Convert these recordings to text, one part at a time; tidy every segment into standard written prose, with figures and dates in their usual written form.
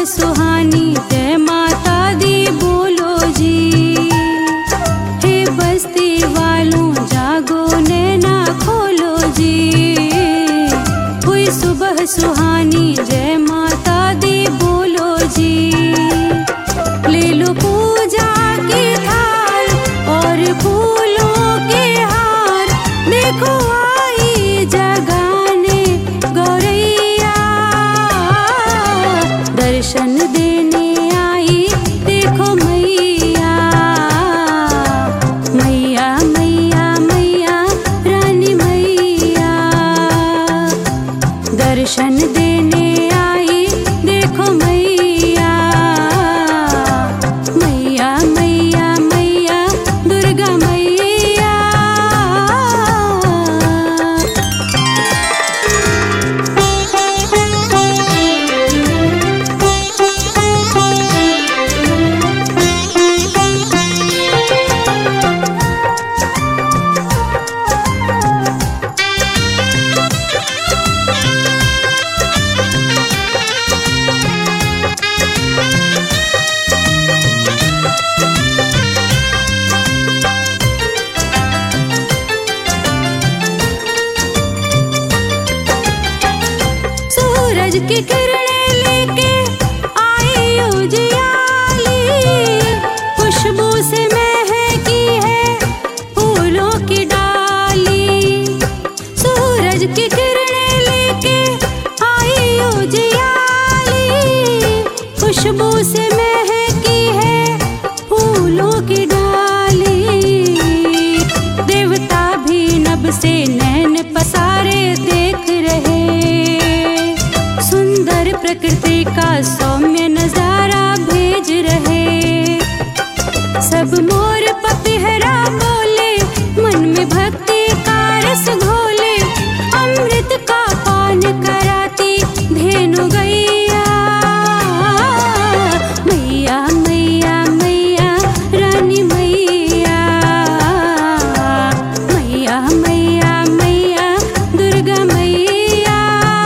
सुहानी जय माता दी बोलो जी। हे बस्ती वालों जागो नैना खोलो जी। हुई सुबह सुहानी जय माता दी बोलो जी। ले लो पूजा की थाल और फूलों के हार, देखो आई जगाने गौरैया। दर्शन देने आई देखो मैया, मैया मैया मैया रानी मैया। दर्शन देने आई देखो मैया, मैया मैया मैया दुर्गा मैया। सूरज की किरणें लेके आई उजियाली, खुशबू से महकी है फूलों की डाली। सूरज की किरणें लेके आई उजियाली, खुशबू से महकी है फूलों की डाली। देवता भी नभ से नैन पसारे देख रहे, सुंदर प्रकृति का सौम्य नजारा भेज रहे। सब मोर पपीहरा बोले, मन में भक्ति का रस घोले। अमृत का पान कराती धेनु गैया, मैया मैया मैया रानी मैया। मैया मैया मैया दुर्गा मैया,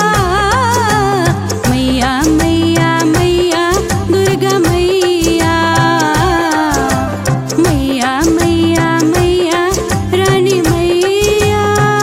मैया मैया मैया दुर्गा मैया। मैया मैया मैया रानी मैया।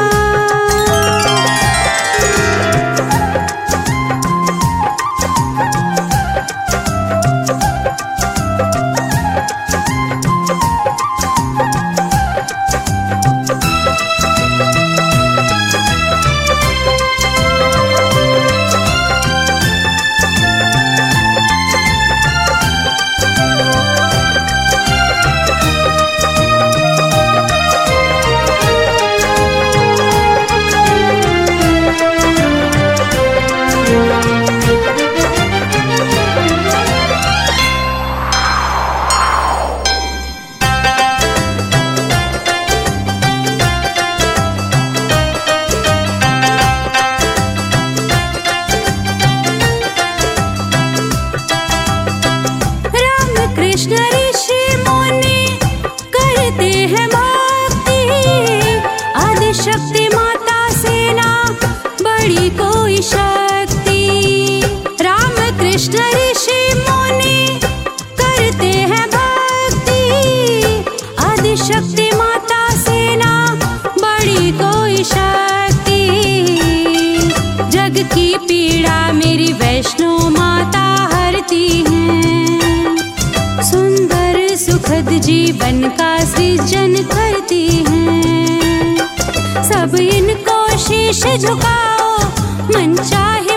कृष्ण ऋषि मुनि करते हैं भक्ति, आदि शक्ति माता सेना बड़ी कोई शक्ति। राम कृष्ण ऋषि मुनि करते हैं भक्ति, आदि शक्ति माता सेना बड़ी कोई शक्ति। जग की पीड़ा मेरी वैष्णो माता हरती हैं, सुंदर सुखद जीवन का सृजन करती हैं। सब इनको शीश झुकाओ, मन चाहे